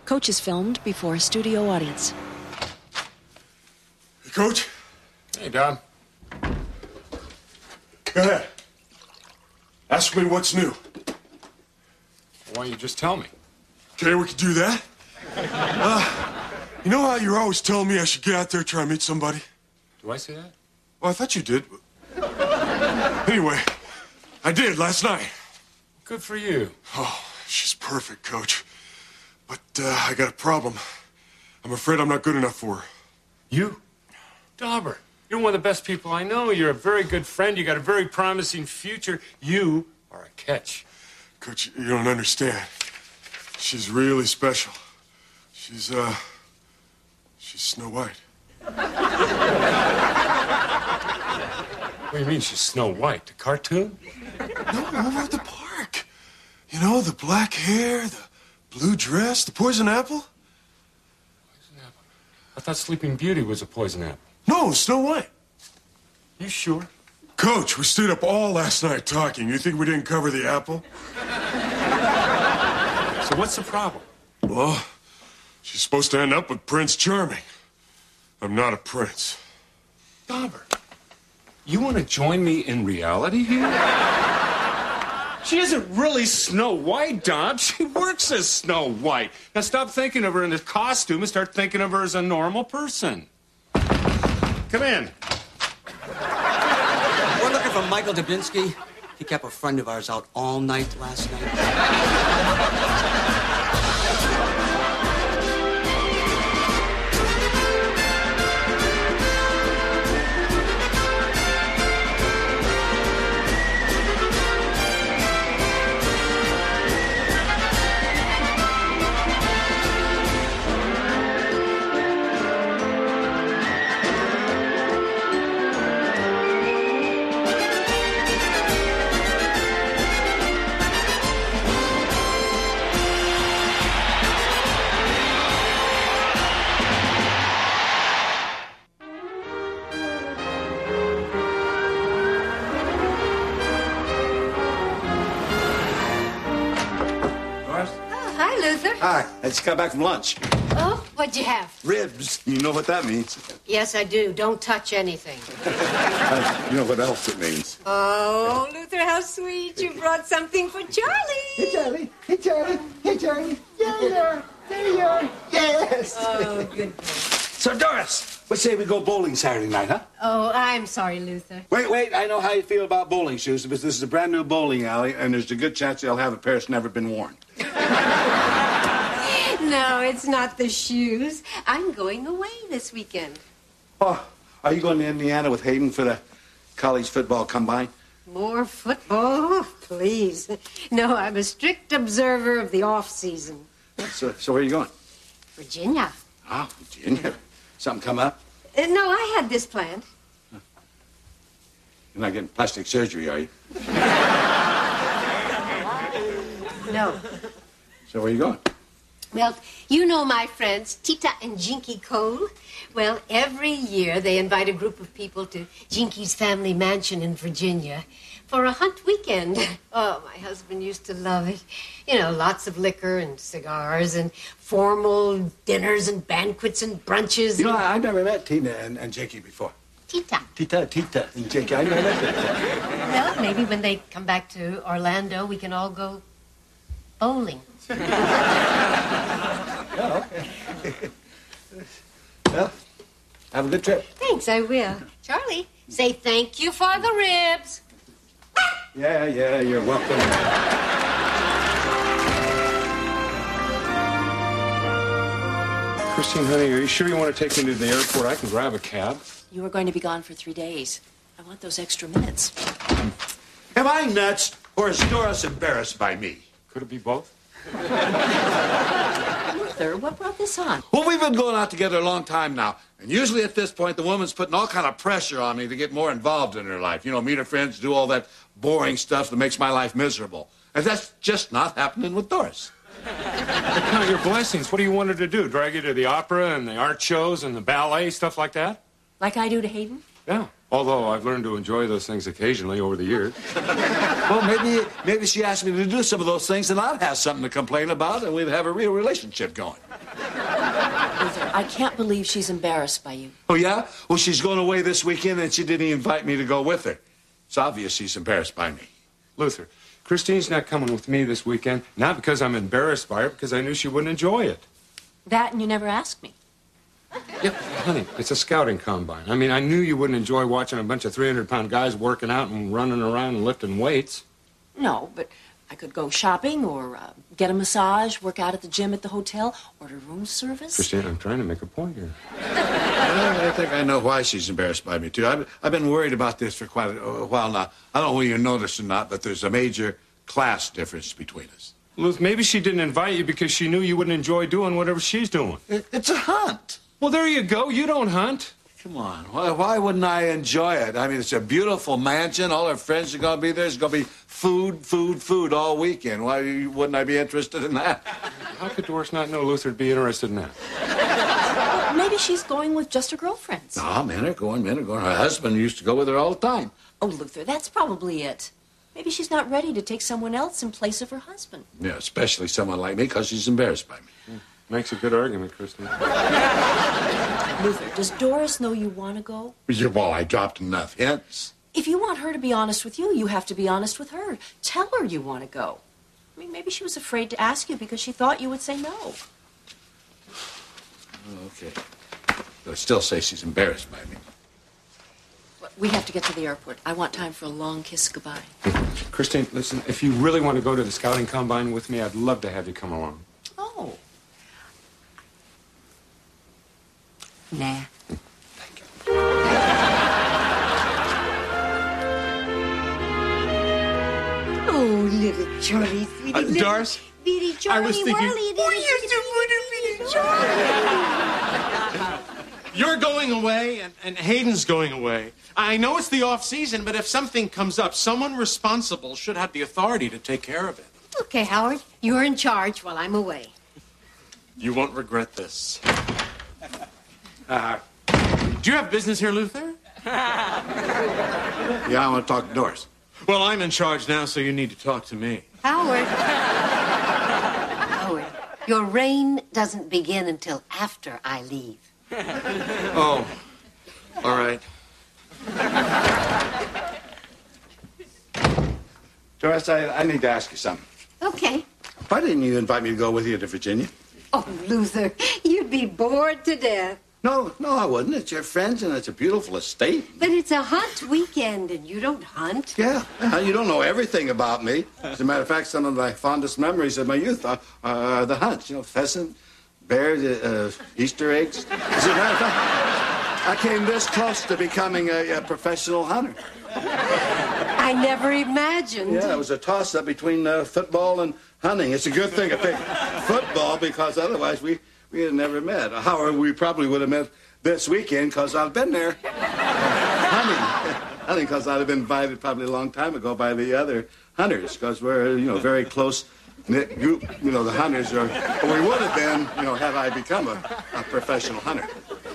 Coach is filmed before a studio audience. Hey, Coach. Hey, Don. Go ahead. Ask me what's new. Why don't you just tell me? Okay, we can do that. You know how you're always telling me I should get out there and try and meet somebody? Do I say that? Well, I thought you did. Anyway, I did last night. Good for you. Oh, she's perfect, Coach. But I got a problem. I'm afraid I'm not good enough for her. You? Dauber, you're one of the best people I know. You're a very good friend. You got a very promising future. You are a catch. Coach, you don't understand. She's really special. She's Snow White. What do you mean she's Snow White? The cartoon? No, over at the park. You know, the black hair, the blue dress, the poison apple? Poison apple? I thought Sleeping Beauty was a poison apple. No, Snow White. You sure? Coach, we stayed up all last night talking. You think we didn't cover the apple? So what's the problem? Well, she's supposed to end up with Prince Charming. I'm not a prince. Dauber, you want to join me in reality here? She isn't really Snow White, Don. She works as Snow White. Now stop thinking of her in this costume and start thinking of her as a normal person. Come in. We're looking for Michael Dubinsky. He kept a friend of ours out all night last night. Hi, I just got back from lunch. Oh, what'd you have? Ribs. You know what that means. Yes, I do. Don't touch anything. You know what else it means. Oh, Luther, how sweet. You brought something for Charlie. Hey, Charlie. Hey, Charlie. Hey, Charlie. Yeah, you are. There you are. Yes. Oh, good boy. So, Doris, what say we go bowling Saturday night, huh? Oh, I'm sorry, Luther. Wait. I know how you feel about bowling shoes, because this is a brand new bowling alley, and there's a good chance they'll have a pair that's never been worn. No, it's not the shoes. I'm going away this weekend. Oh, are you going to Indiana with Hayden for the college football combine? More football? Please. No, I'm a strict observer of the off-season. So where are you going? Virginia. Oh, Virginia. Something come up? No, I had this planned. You're not getting plastic surgery, are you? No. So where are you going? Well, you know my friends, Tita and Jinky Cole. Well, every year they invite a group of people to Jinky's family mansion in Virginia for a hunt weekend. Oh, my husband used to love it. You know, lots of liquor and cigars and formal dinners and banquets and brunches. You know, I've never met Tina and Jinky before. Tita. Tita and Jinky. I never met them. Well, maybe when they come back to Orlando, we can all go bowling. Oh, okay. Well, have a good trip. Thanks, I will. Charlie, say thank you for the ribs. Yeah, you're welcome. Christine, honey, are you sure you want to take me to the airport? I can grab a cab. You are going to be gone for 3 days. I want those extra minutes. Am I nuts, or is Doris embarrassed by me? Could it be both? Luther, what brought this on? Well, we've been going out together a long time now. And usually at this point, the woman's putting all kind of pressure on me to get more involved in her life. You know, meet her friends, do all that boring stuff that makes my life miserable. And that's just not happening with Doris. Count your blessings. What do you want her to do? Drag you to the opera and the art shows and the ballet, stuff like that? Like I do to Hayden? Yeah. Although I've learned to enjoy those things occasionally over the years. Well, maybe she asked me to do some of those things, and I'd have something to complain about, and we'd have a real relationship going. Luther, I can't believe she's embarrassed by you. Oh, yeah? Well, she's going away this weekend, and she didn't even invite me to go with her. It's obvious she's embarrassed by me. Luther, Christine's not coming with me this weekend, not because I'm embarrassed by her, because I knew she wouldn't enjoy it. That and you never asked me. Yep, honey, it's a scouting combine. I mean, I knew you wouldn't enjoy watching a bunch of 300-pound guys working out and running around and lifting weights. No, but I could go shopping or get a massage, work out at the gym at the hotel, order room service. Christine, I'm trying to make a point here. I think I know why she's embarrassed by me, too. I've been worried about this for quite a while now. I don't know whether you noticed or not, but there's a major class difference between us. Luth, maybe she didn't invite you because she knew you wouldn't enjoy doing whatever she's doing. It's a hunt. Well, there you go. You don't hunt. Come on. Why wouldn't I enjoy it? I mean, it's a beautiful mansion. All her friends are going to be there. There's going to be food all weekend. Why wouldn't I be interested in that? How could Doris not know Luther'd be interested in that? Maybe she's going with just her girlfriends. No, men are going. Her husband used to go with her all the time. Oh, Luther, that's probably it. Maybe she's not ready to take someone else in place of her husband. Yeah, especially someone like me, because she's embarrassed by me. Makes a good argument, Christine. Luther, does Doris know you want to go? Well, I dropped enough hints. If you want her to be honest with you, you have to be honest with her. Tell her you want to go. I mean, maybe she was afraid to ask you because she thought you would say no. Okay. But I still say she's embarrassed by me. We have to get to the airport. I want time for a long kiss goodbye. Christine, listen, if you really want to go to the scouting combine with me, I'd love to have you come along. Oh. Nah. Thank you. Oh, little Charlie, sweetie. Doris, Bitty Charlie, I was thinking, what are you doing, Charlie? you're going away, and Hayden's going away. I know it's the off-season, but if something comes up, someone responsible should have the authority to take care of it. Okay, Howard, you're in charge while I'm away. You won't regret this. Do you have business here, Luther? Yeah, I want to talk to Doris. Well, I'm in charge now, so you need to talk to me. Howard. Howard, your reign doesn't begin until after I leave. Oh, all right. Doris, I need to ask you something. Okay. Why didn't you invite me to go with you to Virginia? Oh, Luther, you'd be bored to death. No, I wouldn't. It's your friends, and it's a beautiful estate. But it's a hunt weekend, and you don't hunt. Yeah, you don't know everything about me. As a matter of fact, some of my fondest memories of my youth are the hunts. You know, pheasant, bear, Easter eggs. As a matter of fact, I came this close to becoming a professional hunter. I never imagined. Yeah, it was a toss-up between football and hunting. It's a good thing I picked football, because otherwise we had never met. However, we probably would have met this weekend, because I've been there hunting, because I'd have been invited probably a long time ago by the other hunters, because we're, very close-knit group. The hunters are, or we would have been, had I become a professional hunter.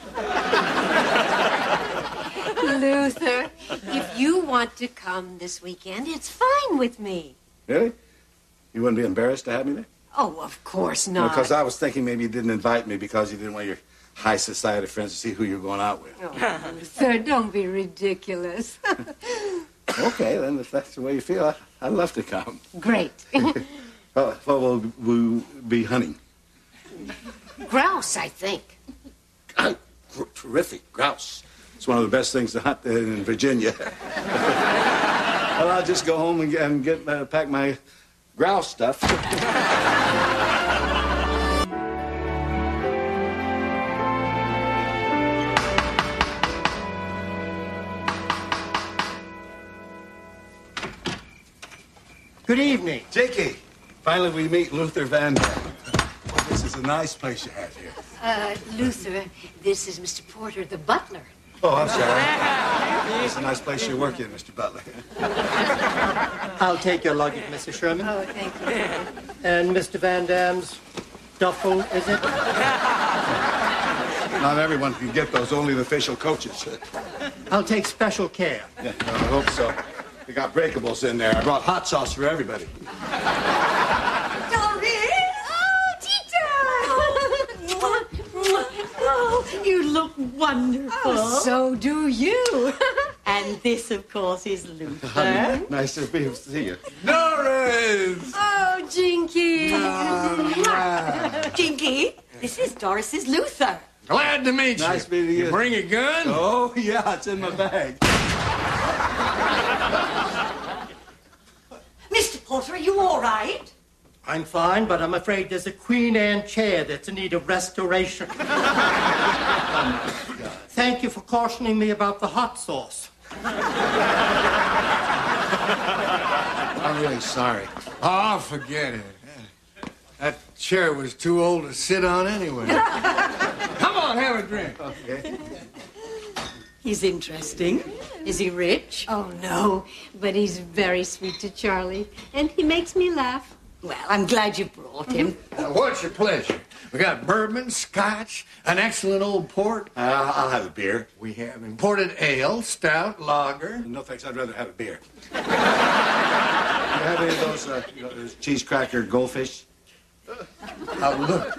Luther, if you want to come this weekend, it's fine with me. Really? You wouldn't be embarrassed to have me there? Oh, of course not. Because I was thinking maybe you didn't invite me because you didn't want your high society friends to see who you're going out with. Oh, Luther, don't be ridiculous. Okay, then if that's the way you feel, I'd love to come. Great. What will we be hunting? Grouse, I think. Terrific, grouse. It's one of the best things to hunt in Virginia. Well, I'll just go home and pack my grouse stuff. Good evening. Jakey, finally we meet Luther Van Dam. This is a nice place you have here. Luther, this is Mr. Porter, the butler. Oh, I'm sorry. It's a nice place you work in, Mr. Butler. I'll take your luggage, Mrs. Sherman. Oh, thank you. And Mr. Van Dam's duffel, is it? Not everyone can get those, only the official coaches. I'll take special care. Yeah, I hope so. We got breakables in there. I brought hot sauce for everybody. Oh, Tita! look wonderful. Oh, so do you. And this, of course, is Luther. Nice to see you. Doris! Oh, Jinky. Jinky, this is Doris's Luther. Glad to meet you. Nice meeting you. Bring a gun? Oh, yeah, it's in my bag. Mr. Porter, are you all right? I'm fine, but I'm afraid there's a Queen Anne chair that's in need of restoration. Thank you for cautioning me about the hot sauce. I'm really sorry. Oh, forget it. That chair was too old to sit on anyway. Come on, have a drink. Okay. He's interesting. Is he rich? Oh, no, but he's very sweet to Charlie, and he makes me laugh. Well, I'm glad you brought him. What's your pleasure? We got bourbon, scotch, an excellent old port. I'll have a beer. We have imported ale, stout, lager. No, thanks. I'd rather have a beer. You have any of those cheese cracker goldfish? Look.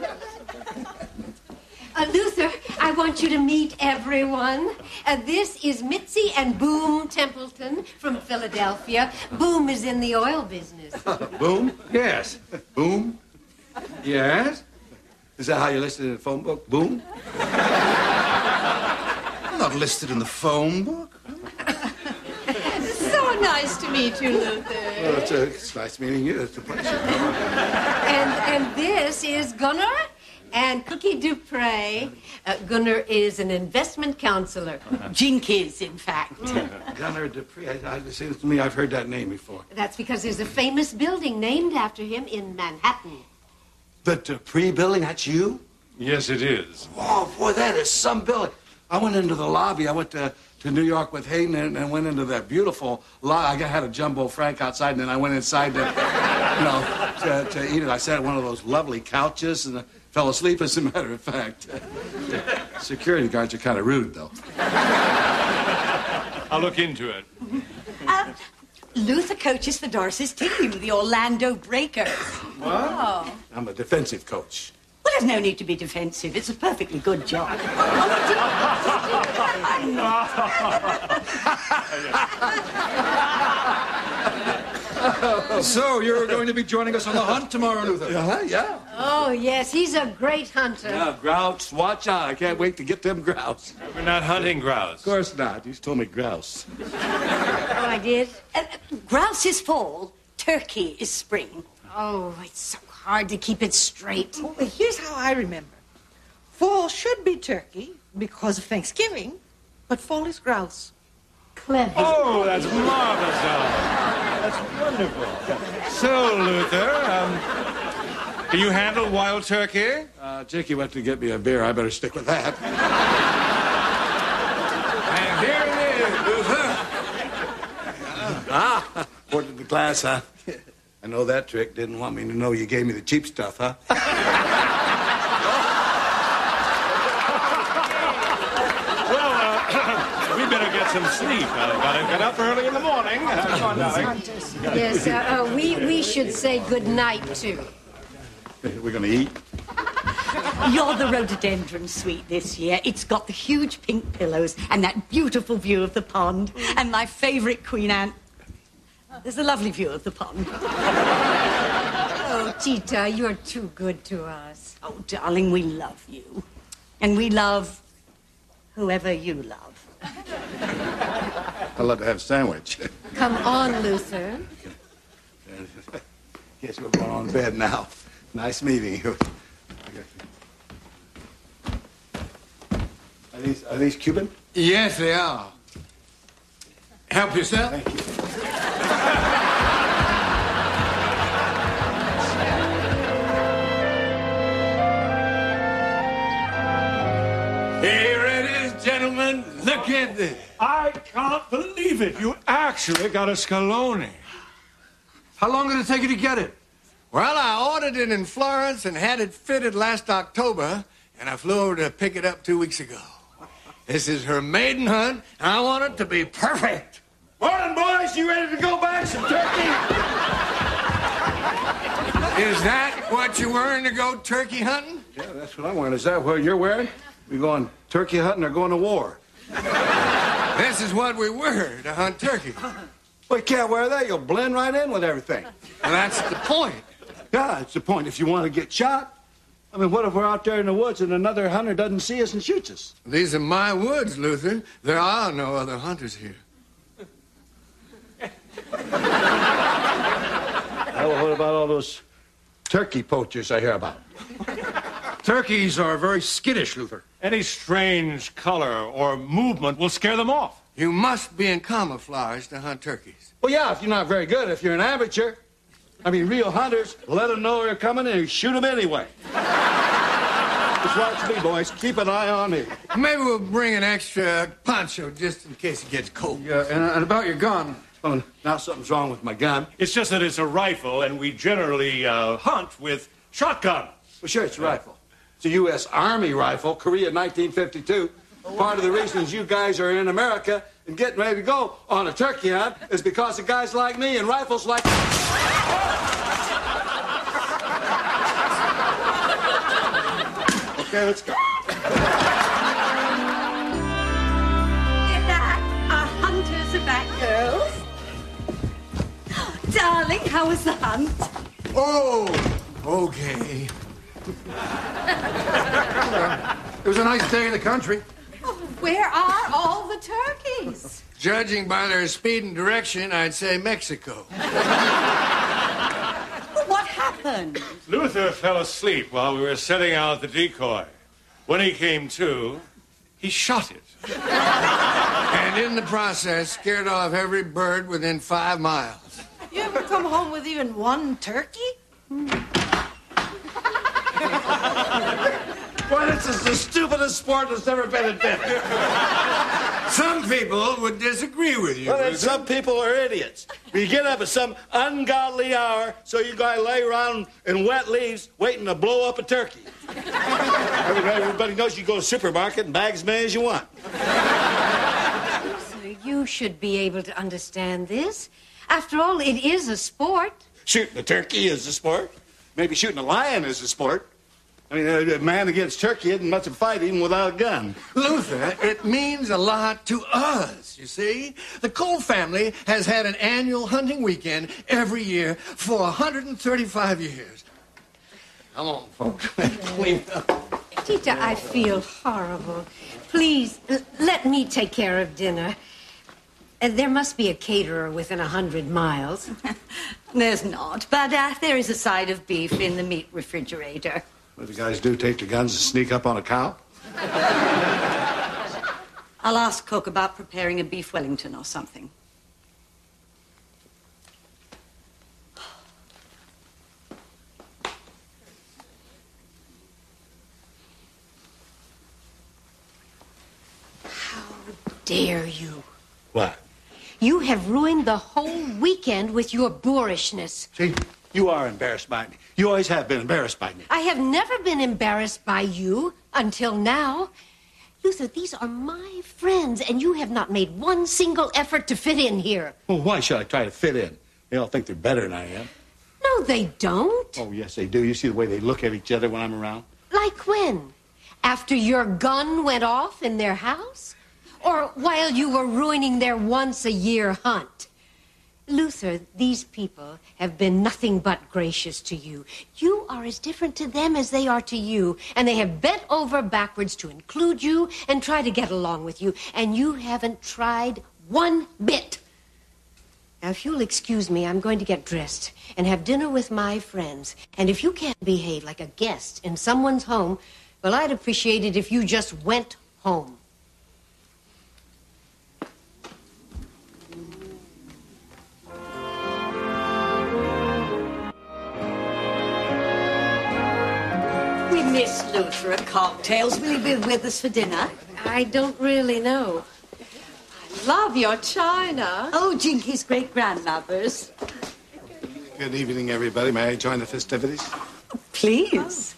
Luther, I want you to meet everyone. This is Mitzi and Boom Templeton from Philadelphia. Boom is in the oil business. Boom? Yes. Boom? Yes? Is that how you listed in the phone book? Boom? I'm not listed in the phone book. So nice to meet you, Luther. Well, it's nice meeting you. It's a pleasure. And this is Gunnar and Cookie Dupre. Gunnar is an investment counselor. Jinkies, in fact. Gunnar Dupree. It seems to me I've heard that name before. That's because there's a famous building named after him in Manhattan. The Dupree building? That's you? Yes, it is. Oh, boy, that is some building. I went into the lobby. I went to New York with Hayden and went into that beautiful lobby. I had a Jumbo Frank outside, and then I went inside to eat it. I sat at one of those lovely couches and fell asleep, as a matter of fact. Security guards are kind of rude, though. I'll look into it. Luther coaches the Doris's team, the Orlando Breakers. What? I'm a defensive coach. Well, there's no need to be defensive. It's a perfectly good job. So, you're going to be joining us on the hunt tomorrow, Luther? Yeah. Oh, yes, he's a great hunter. Yeah, grouse. Watch out. I can't wait to get them grouse. We're not hunting grouse. Of course not. You told me grouse. Oh, I did? Grouse is fall, turkey is spring. Oh, it's so hard to keep it straight. Well, here's how I remember. Fall should be turkey because of Thanksgiving, but fall is grouse. Clever. Oh, that's marvelous, Ellen. That's wonderful. So, Luther, do you handle wild turkey? Jakey went to get me a beer. I better stick with that. And here it is, Luther. Poured in the glass, huh? I know that trick. Didn't want me to know you gave me the cheap stuff, huh? We better get some sleep. I've got to get up early in the morning. Yes, we should say good night, too. We're going to eat? You're the rhododendron suite this year. It's got the huge pink pillows and that beautiful view of the pond and my favorite Queen Anne. There's a lovely view of the pond. Oh, Tita, you're too good to us. Oh, darling, we love you. And we love whoever you love. I'd love to have a sandwich. Come on, Luther. Guess we're going on to bed now. Nice meeting you. Are these Cuban? Yes, they are. Help yourself. Thank you. Here it is, gentlemen. Look at this. I can't believe it. You actually got a Scaloni. How long did it take you to get it? Well, I ordered it in Florence and had it fitted last October, and I flew over to pick it up 2 weeks ago. This is her maiden hunt, and I want it to be perfect. Morning, boys. You ready to go back some turkey? Is that what you're wearing to go turkey hunting? Yeah, that's what I'm wearing. Is that what you're wearing? We going turkey hunting or going to war? This is what we wear to hunt turkey. Well, you can't wear that. You'll blend right in with everything. And that's the point. Yeah, that's the point. If you want to get shot, I mean, what if we're out there in the woods and another hunter doesn't see us and shoots us? These are my woods, Luther. There are no other hunters here. Well, what about all those turkey poachers I hear about? Turkeys are very skittish, Luther. Any strange color or movement will scare them off. You must be in camouflage to hunt turkeys. Well, yeah, if you're not very good. If you're an amateur, I mean, real hunters, let them know they're coming and you shoot them anyway. Just watch me, boys. Keep an eye on me. Maybe we'll bring an extra poncho just in case it gets cold. Yeah, and about your gun. Oh, now something's wrong with my gun. It's just that it's a rifle, and we generally hunt with shotgun. Well, sure, it's a rifle. It's a U.S. Army rifle, Korea 1952. Part of the reasons you guys are in America and getting ready to go on a turkey hunt is because of guys like me and rifles like... Okay, let's go. You're back. Our hunters are back, girls. Darling, how was the hunt? Oh, okay. It was a nice day in the country. Oh, where are all the turkeys? Judging by their speed and direction, I'd say Mexico. What happened? Luther fell asleep while we were setting out the decoy. When he came to, he shot it. And in the process, scared off every bird within 5 miles. You ever come home with even one turkey? Well, this is the stupidest sport that's ever been invented. Some people would disagree with you. Well, then some people are idiots. You get up at some ungodly hour, so you guys lay around in wet leaves waiting to blow up a turkey. Everybody knows you go to the supermarket and bag as many as you want. So you should be able to understand this. After all, it is a sport. Shooting a turkey is a sport. Maybe shooting a lion is a sport. I mean, a man against turkey isn't much of a fight even without a gun. Luther, it means a lot to us, you see. The Cole family has had an annual hunting weekend every year for 135 years. Come on, folks. Clean up. Tita, I feel horrible. Please, let me take care of dinner. There must be a caterer within 100 miles. There's not, but there is a side of beef in the meat refrigerator. What do the guys do, take the guns and sneak up on a cow? I'll ask Cook about preparing a beef Wellington or something. How dare you? What? You have ruined the whole weekend with your boorishness. See, you are embarrassed by me. You always have been embarrassed by me. I have never been embarrassed by you until now. Luther, these are my friends, and you have not made one single effort to fit in here. Well, why should I try to fit in? They all think they're better than I am. No, they don't. Oh, yes, they do. You see the way they look at each other when I'm around? Like when? After your gun went off in their house? Or while you were ruining their once-a-year hunt? Luther, these people have been nothing but gracious to you. You are as different to them as they are to you, and they have bent over backwards to include you and try to get along with you, and you haven't tried one bit. Now, if you'll excuse me, I'm going to get dressed and have dinner with my friends. And if you can't behave like a guest in someone's home, well, I'd appreciate it if you just went home. We miss Luther at cocktails. Will he be with us for dinner? I don't really know. Love your china. Oh, Jinky's great-grandmother's. Good evening, everybody. May I join the festivities? Please.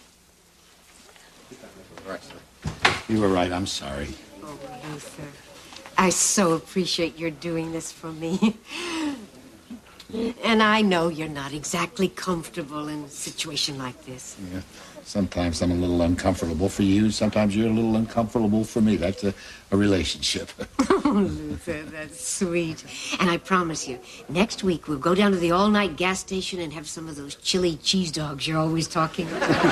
You were right. I'm sorry. Oh, Luther, I so appreciate your doing this for me. And I know you're not exactly comfortable in a situation like this. Yeah. Sometimes I'm a little uncomfortable for you. Sometimes you're a little uncomfortable for me. That's a relationship. Oh, Luther, that's sweet. And I promise you, next week we'll go down to the all-night gas station and have some of those chili cheese dogs you're always talking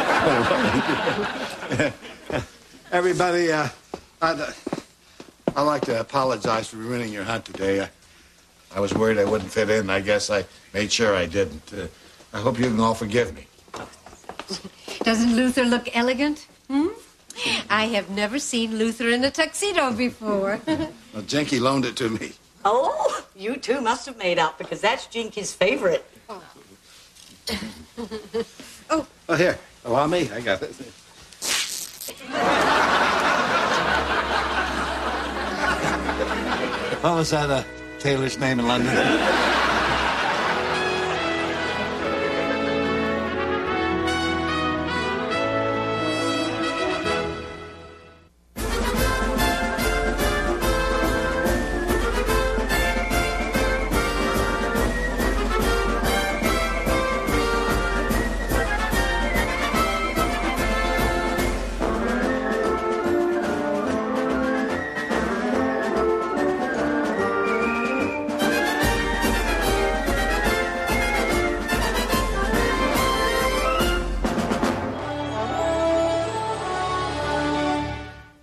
about. Everybody, I'd like to apologize for ruining your hunt today. I was worried I wouldn't fit in. I guess I made sure I didn't. I hope you can all forgive me. Doesn't Luther look elegant? I have never seen Luther in a tuxedo before. Well, Jinky loaned it to me. Oh, you two must have made up because that's Jinky's favorite. Oh, here. Allow me. I got it. What was that Taylor's name in London?